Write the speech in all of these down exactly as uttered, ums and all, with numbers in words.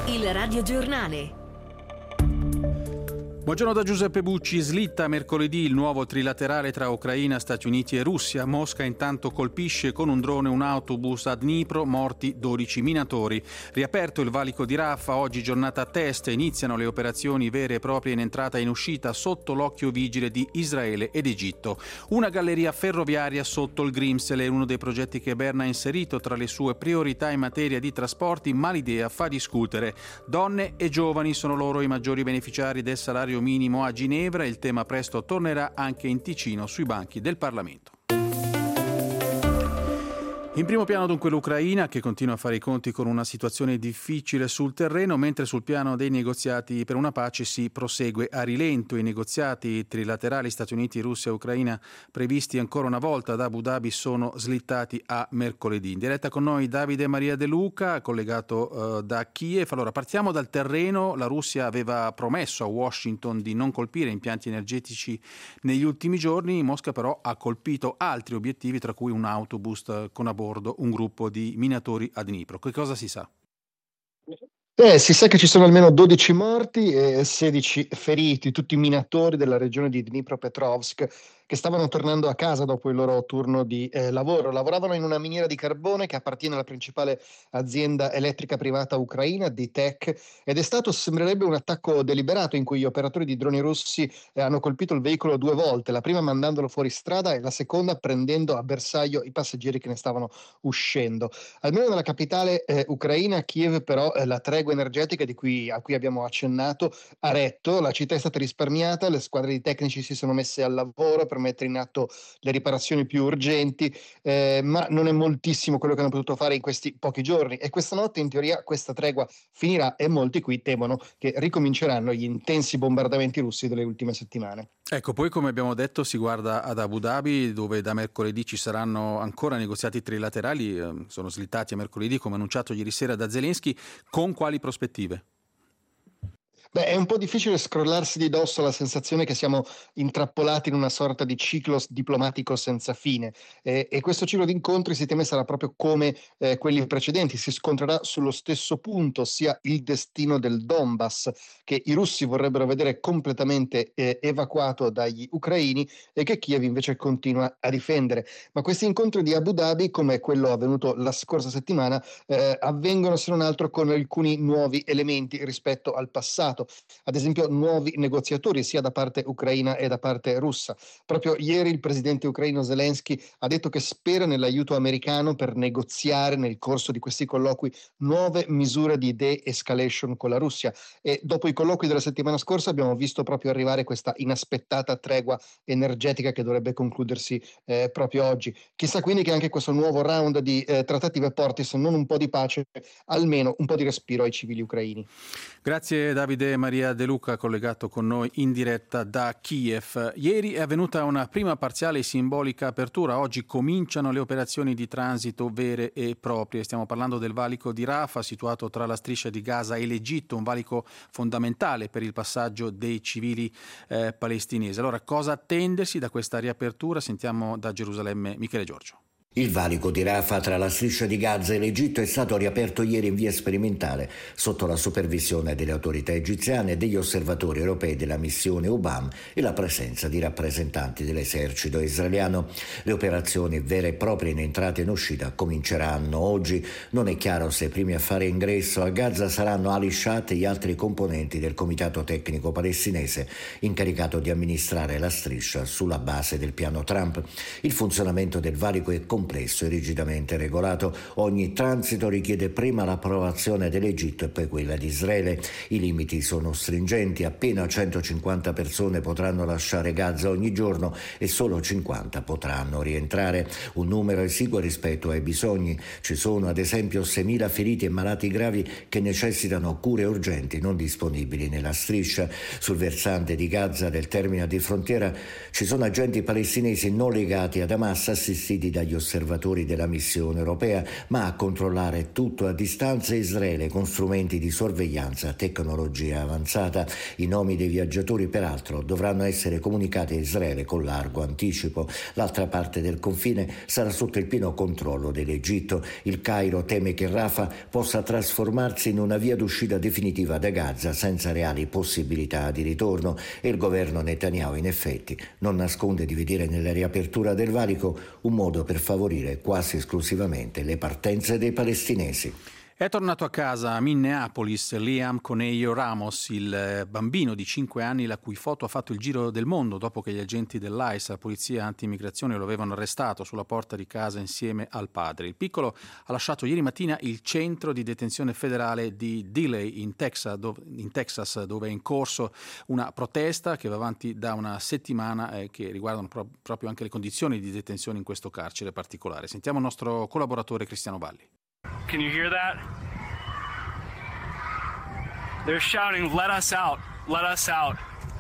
Il radiogiornale. Buongiorno da Giuseppe Bucci. Slitta mercoledì il nuovo trilaterale tra Ucraina, Stati Uniti e Russia. Mosca intanto colpisce con un drone un autobus a Dnipro, morti dodici minatori. Riaperto il valico di Rafah, oggi giornata a test, iniziano le operazioni vere e proprie in entrata e in uscita sotto l'occhio vigile di Israele ed Egitto. Una galleria ferroviaria sotto il Grimsel è uno dei progetti che Berna ha inserito tra le sue priorità in materia di trasporti, ma l'idea fa discutere. Donne e giovani sono loro i maggiori beneficiari del salario minimo a Ginevra. Il tema presto tornerà anche in Ticino sui banchi del Parlamento. In primo piano dunque l'Ucraina, che continua a fare i conti con una situazione difficile sul terreno, mentre sul piano dei negoziati per una pace si prosegue a rilento. I negoziati trilaterali Stati Uniti, Russia e Ucraina previsti ancora una volta ad Abu Dhabi sono slittati a mercoledì. In diretta con noi Davide Maria De Luca, collegato uh, da Kiev. Allora, partiamo dal terreno. La Russia aveva promesso a Washington di non colpire impianti energetici negli ultimi giorni. Mosca però ha colpito altri obiettivi, tra cui un autobus con a bordo un gruppo di minatori a Dnipro. Che cosa si sa? Eh, si sa che ci sono almeno dodici morti e sedici feriti, tutti minatori della regione di Dnipropetrovsk, che stavano tornando a casa dopo il loro turno di eh, lavoro. Lavoravano in una miniera di carbone che appartiene alla principale azienda elettrica privata ucraina, D T E C, ed è stato, sembrerebbe, un attacco deliberato in cui gli operatori di droni russi eh, hanno colpito il veicolo due volte, la prima mandandolo fuori strada e la seconda prendendo a bersaglio i passeggeri che ne stavano uscendo. Almeno nella capitale eh, ucraina, Kiev, però, eh, la tregua energetica di cui, a cui abbiamo accennato ha retto, la città è stata risparmiata, le squadre di tecnici si sono messe al lavoro per mettere in atto le riparazioni più urgenti, eh, ma non è moltissimo quello che hanno potuto fare in questi pochi giorni, e questa notte in teoria questa tregua finirà e molti qui temono che ricominceranno gli intensi bombardamenti russi delle ultime settimane. Ecco, poi come abbiamo detto si guarda ad Abu Dhabi, dove da mercoledì ci saranno ancora negoziati trilaterali, eh, sono slittati a mercoledì come annunciato ieri sera da Zelensky. Con quali prospettive? Beh, è un po' difficile scrollarsi di dosso la sensazione che siamo intrappolati in una sorta di ciclo diplomatico senza fine, eh, e questo ciclo di incontri si teme sarà proprio come eh, quelli precedenti, si scontrerà sullo stesso punto, ossia il destino del Donbass, che i russi vorrebbero vedere completamente eh, evacuato dagli ucraini e che Kiev invece continua a difendere. Ma questi incontri di Abu Dhabi, come quello avvenuto la scorsa settimana, eh, avvengono se non altro con alcuni nuovi elementi rispetto al passato. Ad esempio nuovi negoziatori sia da parte ucraina e da parte russa. Proprio ieri il presidente ucraino Zelensky ha detto che spera nell'aiuto americano per negoziare nel corso di questi colloqui nuove misure di de-escalation con la Russia, e dopo i colloqui della settimana scorsa abbiamo visto proprio arrivare questa inaspettata tregua energetica che dovrebbe concludersi eh, proprio oggi. Chissà quindi che anche questo nuovo round di eh, trattative porti, se non un po' di pace, almeno un po' di respiro ai civili ucraini. Grazie Davide Maria De Luca, collegato con noi in diretta da Kiev. Ieri è avvenuta una prima parziale e simbolica apertura. Oggi cominciano le operazioni di transito vere e proprie. Stiamo parlando del valico di Rafah, situato tra la striscia di Gaza e l'Egitto, un valico fondamentale per il passaggio dei civili eh, palestinesi. Allora, cosa attendersi da questa riapertura? Sentiamo da Gerusalemme Michele Giorgio. Il valico di Rafah tra la striscia di Gaza e l'Egitto è stato riaperto ieri in via sperimentale sotto la supervisione delle autorità egiziane e degli osservatori europei della missione U B A M e la presenza di rappresentanti dell'esercito israeliano. Le operazioni vere e proprie in entrata e in uscita cominceranno oggi. Non è chiaro se i primi a fare ingresso a Gaza saranno Ali Shat e gli altri componenti del comitato tecnico palestinese incaricato di amministrare la striscia sulla base del piano Trump. Il funzionamento del valico è complesso e rigidamente regolato. Ogni transito richiede prima l'approvazione dell'Egitto e poi quella di Israele. I limiti sono stringenti, appena centocinquanta persone potranno lasciare Gaza ogni giorno e solo cinquanta potranno rientrare, un numero esiguo rispetto ai bisogni. Ci sono ad esempio seimila feriti e malati gravi che necessitano cure urgenti non disponibili nella striscia. Sul versante di Gaza del termine di frontiera ci sono agenti palestinesi non legati ad Hamas assistiti dagli osservatori osservatori della missione europea, ma a controllare tutto a distanza Israele con strumenti di sorveglianza, tecnologia avanzata. I nomi dei viaggiatori, peraltro, dovranno essere comunicati a Israele con largo anticipo. L'altra parte del confine sarà sotto il pieno controllo dell'Egitto. Il Cairo teme che Rafah possa trasformarsi in una via d'uscita definitiva da Gaza senza reali possibilità di ritorno, e il governo Netanyahu in effetti non nasconde di vedere nella riapertura del valico un modo per favorire quasi esclusivamente le partenze dei palestinesi. È tornato a casa a Minneapolis Liam Conejo Ramos, il bambino di cinque anni la cui foto ha fatto il giro del mondo dopo che gli agenti dell'I C E, la polizia anti-immigrazione, lo avevano arrestato sulla porta di casa insieme al padre. Il piccolo ha lasciato ieri mattina il centro di detenzione federale di Dilley in Texas, dove, in Texas, dove è in corso una protesta che va avanti da una settimana e che riguardano pro- proprio anche le condizioni di detenzione in questo carcere particolare. Sentiamo il nostro collaboratore Cristiano Valli. Can you hear that? They're shouting, "Let us out, let us out."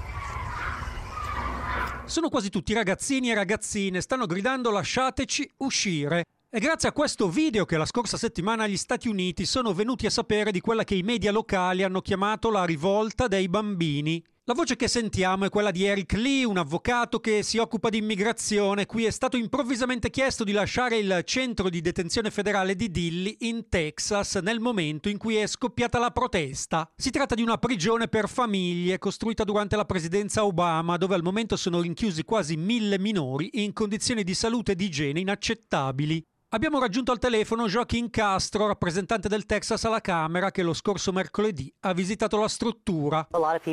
Sono quasi tutti ragazzini e ragazzine, stanno gridando "lasciateci uscire". È grazie a questo video che la scorsa settimana gli Stati Uniti sono venuti a sapere di quella che i media locali hanno chiamato la rivolta dei bambini. La voce che sentiamo è quella di Eric Lee, un avvocato che si occupa di immigrazione, cui è stato improvvisamente chiesto di lasciare il centro di detenzione federale di Dilley in Texas nel momento in cui è scoppiata la protesta. Si tratta di una prigione per famiglie costruita durante la presidenza Obama, dove al momento sono rinchiusi quasi mille minori in condizioni di salute e di igiene inaccettabili. Abbiamo raggiunto al telefono Joaquin Castro, rappresentante del Texas alla Camera, che lo scorso mercoledì ha visitato la struttura.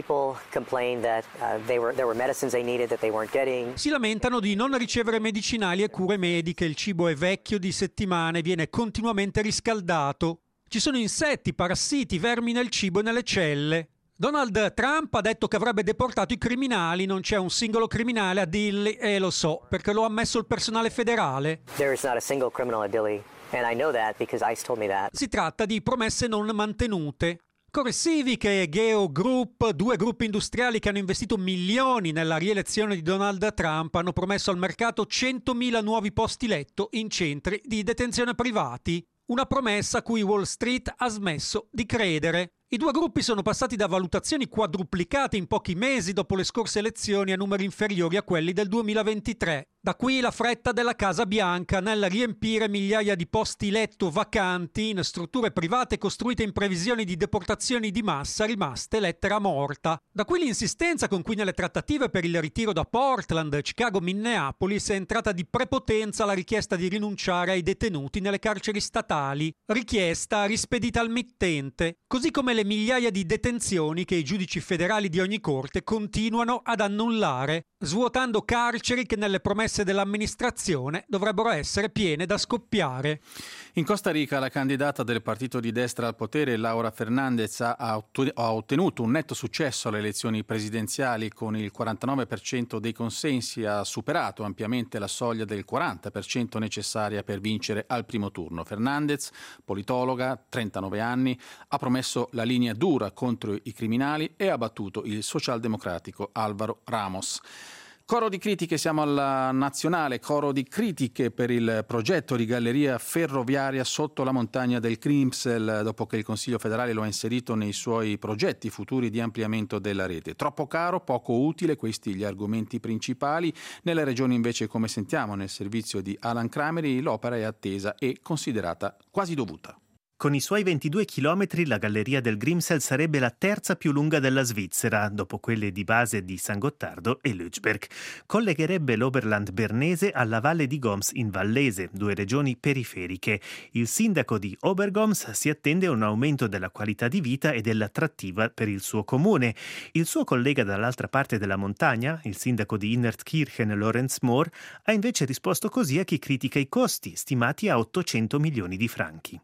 Si lamentano di non ricevere medicinali e cure mediche, il cibo è vecchio di settimane, viene continuamente riscaldato. Ci sono insetti, parassiti, vermi nel cibo e nelle celle. Donald Trump ha detto che avrebbe deportato i criminali, non c'è un singolo criminale a Dilley e lo so, perché lo ha ammesso il personale federale. There is not a single criminal at Dilley, and I know that because ICE told me that. Si tratta di promesse non mantenute. CoreCivic e Geo Group, due gruppi industriali che hanno investito milioni nella rielezione di Donald Trump, hanno promesso al mercato centomila nuovi posti letto in centri di detenzione privati. Una promessa a cui Wall Street ha smesso di credere. I due gruppi sono passati da valutazioni quadruplicate in pochi mesi dopo le scorse elezioni a numeri inferiori a quelli del duemilaventitré. Da qui la fretta della Casa Bianca nel riempire migliaia di posti letto vacanti in strutture private costruite in previsione di deportazioni di massa rimaste lettera morta. Da qui l'insistenza con cui nelle trattative per il ritiro da Portland, Chicago, Minneapolis è entrata di prepotenza la richiesta di rinunciare ai detenuti nelle carceri statali. Richiesta rispedita al mittente, così come le migliaia di detenzioni che i giudici federali di ogni corte continuano ad annullare, svuotando carceri che nelle promesse dell'amministrazione dovrebbero essere piene da scoppiare. In Costa Rica la candidata del partito di destra al potere, Laura Fernandez, ha ottenuto un netto successo alle elezioni presidenziali. Con il quarantanove per cento dei consensi ha superato ampiamente la soglia del quaranta per cento necessaria per vincere al primo turno. Fernandez, politologa, trentanove anni, ha promesso la linea dura contro i criminali e ha battuto il socialdemocratico Álvaro Ramos. Coro di critiche, siamo alla nazionale, coro di critiche per il progetto di galleria ferroviaria sotto la montagna del Grimsel, dopo che il Consiglio federale lo ha inserito nei suoi progetti futuri di ampliamento della rete. Troppo caro, poco utile, questi gli argomenti principali. Nelle regioni invece, come sentiamo nel servizio di Alan Crameri, l'opera è attesa e considerata quasi dovuta. Con i suoi ventidue chilometri la galleria del Grimsel sarebbe la terza più lunga della Svizzera, dopo quelle di base di San Gottardo e Lötschberg. Collegherebbe l'Oberland bernese alla Valle di Goms in Vallese, due regioni periferiche. Il sindaco di Obergoms si attende un aumento della qualità di vita e dell'attrattiva per il suo comune. Il suo collega dall'altra parte della montagna, il sindaco di Innertkirchen Lorenz Mohr, ha invece risposto così a chi critica i costi, stimati a ottocento milioni di franchi.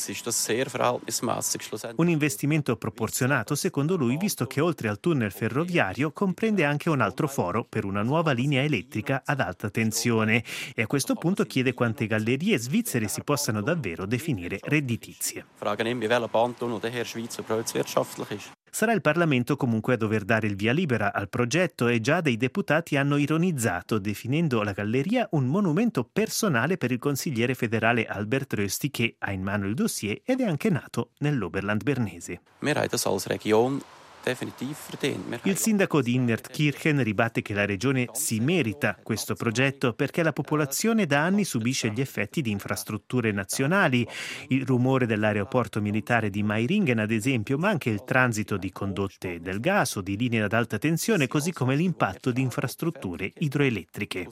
Un investimento proporzionato secondo lui, visto che oltre al tunnel ferroviario comprende anche un altro foro per una nuova linea elettrica ad alta tensione, e a questo punto chiede quante gallerie svizzere si possano davvero definire redditizie. Sarà il Parlamento comunque a dover dare il via libera al progetto e già dei deputati hanno ironizzato, definendo la galleria un monumento personale per il consigliere federale Albert Rösti, che ha in mano il dossier ed è anche nato nell'Oberland bernese. Wir haben das als Region Il sindaco di Innertkirchen ribatte che la regione si merita questo progetto perché la popolazione da anni subisce gli effetti di infrastrutture nazionali, il rumore dell'aeroporto militare di Meiringen ad esempio, ma anche il transito di condotte del gas o di linee ad alta tensione, così come l'impatto di infrastrutture idroelettriche.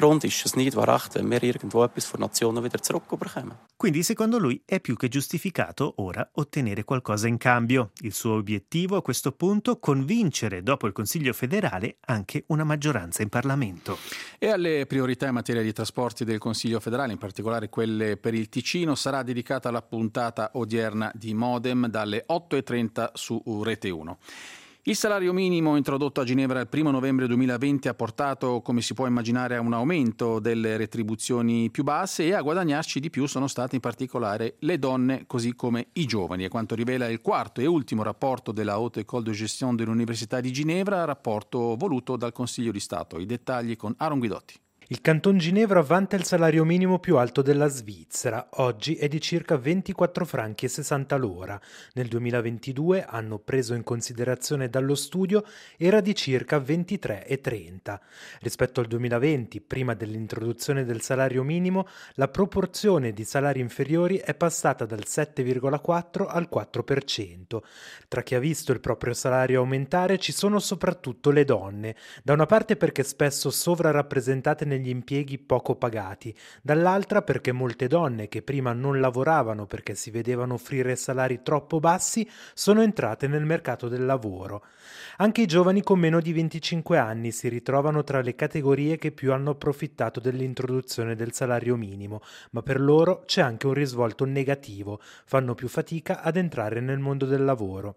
Quindi secondo lui è più che giustificato ora ottenere qualcosa in cambio. Il suo obiettivo a questo punto punto convincere dopo il Consiglio federale anche una maggioranza in Parlamento. E alle priorità in materia di trasporti del Consiglio federale, in particolare quelle per il Ticino, sarà dedicata la puntata odierna di Modem dalle otto e trenta su Rete uno. Il salario minimo introdotto a Ginevra il primo novembre duemilaventi ha portato, come si può immaginare, a un aumento delle retribuzioni più basse, e a guadagnarci di più sono state in particolare le donne così come i giovani. È quanto rivela il quarto e ultimo rapporto della Haute École de Gestion dell'Università di Ginevra, rapporto voluto dal Consiglio di Stato. I dettagli con Aaron Guidotti. Il Canton Ginevra vanta il salario minimo più alto della Svizzera, oggi è di circa ventiquattro franchi e sessanta l'ora. Nel duemilaventidue, anno preso in considerazione dallo studio, era di circa ventitré e trenta. Rispetto al duemilaventi, prima dell'introduzione del salario minimo, la proporzione di salari inferiori è passata dal sette virgola quattro al quattro per cento. Tra chi ha visto il proprio salario aumentare ci sono soprattutto le donne, da una parte perché spesso sovrarappresentate negli impieghi poco pagati, dall'altra perché molte donne che prima non lavoravano perché si vedevano offrire salari troppo bassi sono entrate nel mercato del lavoro. Anche i giovani con meno di venticinque anni si ritrovano tra le categorie che più hanno approfittato dell'introduzione del salario minimo, ma per loro c'è anche un risvolto negativo, fanno più fatica ad entrare nel mondo del lavoro.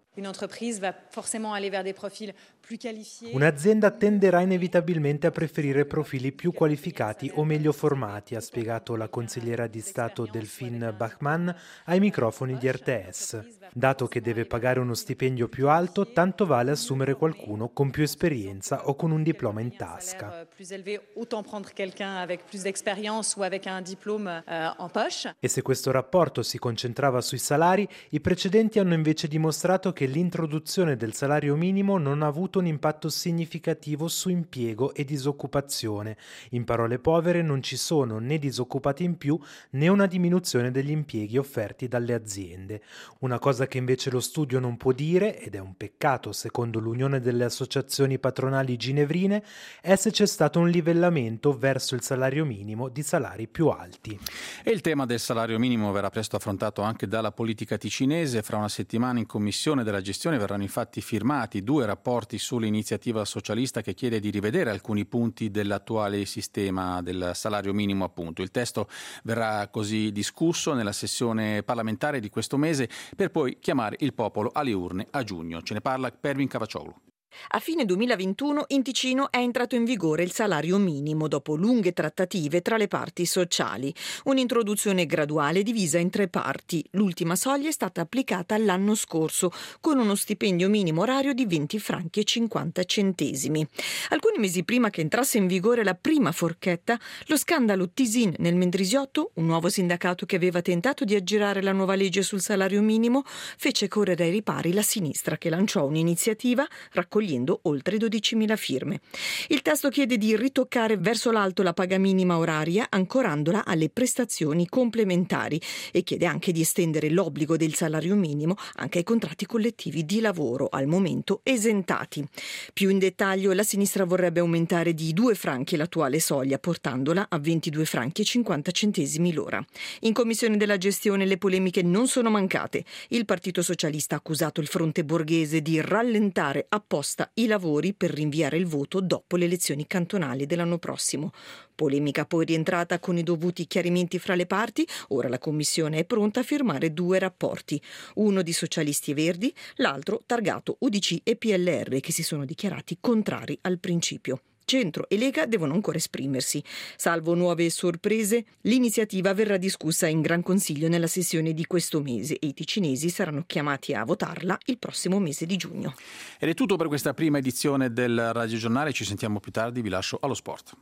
Un'azienda tenderà inevitabilmente a preferire profili più qualificati o meglio formati, ha spiegato la consigliera di Stato Delphine Bachmann ai microfoni di R T S. Dato che deve pagare uno stipendio più alto, tanto vale assumere qualcuno con più esperienza o con un diploma in tasca. E se questo rapporto si concentrava sui salari, i precedenti hanno invece dimostrato che l'introduzione del salario minimo non ha avuto un impatto significativo su impiego e disoccupazione. In parole povere, non ci sono né disoccupati in più né una diminuzione degli impieghi offerti dalle aziende. Una cosa che invece lo studio non può dire, ed è un peccato secondo l'Unione delle Associazioni Patronali Ginevrine, è se c'è stato un livellamento verso il salario minimo di salari più alti. E il tema del salario minimo verrà presto affrontato anche dalla politica ticinese. Fra una settimana in Commissione della Gestione verranno infatti firmati due rapporti sull'iniziativa socialista che chiede di rivedere alcuni punti dell'attuale sistema del salario minimo, appunto. Il testo verrà così discusso nella sessione parlamentare di questo mese per poi chiamare il popolo alle urne a giugno. Ce ne parla Pervin Cavaccioglu. A fine duemilaventuno in Ticino è entrato in vigore il salario minimo dopo lunghe trattative tra le parti sociali. Un'introduzione graduale divisa in tre parti. L'ultima soglia è stata applicata l'anno scorso con uno stipendio minimo orario di venti franchi e cinquanta centesimi. Alcuni mesi prima che entrasse in vigore la prima forchetta, lo scandalo Tisin nel Mendrisiotto, un nuovo sindacato che aveva tentato di aggirare la nuova legge sul salario minimo, fece correre ai ripari la sinistra che lanciò un'iniziativa raccogliendo oltre dodicimila firme. Il testo chiede di ritoccare verso l'alto la paga minima oraria ancorandola alle prestazioni complementari e chiede anche di estendere l'obbligo del salario minimo anche ai contratti collettivi di lavoro al momento esentati. Più in dettaglio, la sinistra vorrebbe aumentare di due franchi l'attuale soglia portandola a ventidue franchi e cinquanta centesimi l'ora. In Commissione della Gestione le polemiche non sono mancate. Il Partito Socialista ha accusato il fronte borghese di rallentare apposta i lavori per rinviare il voto dopo le elezioni cantonali dell'anno prossimo. Polemica poi rientrata con i dovuti chiarimenti fra le parti. Ora la Commissione è pronta a firmare due rapporti, uno di Socialisti e Verdi, l'altro targato U D C e P L R, che si sono dichiarati contrari al principio. Centro e Lega devono ancora esprimersi. Salvo nuove sorprese, l'iniziativa verrà discussa in Gran Consiglio nella sessione di questo mese e i ticinesi saranno chiamati a votarla il prossimo mese di giugno. Ed è tutto per questa prima edizione del Radio Giornale, ci sentiamo più tardi, vi lascio allo sport.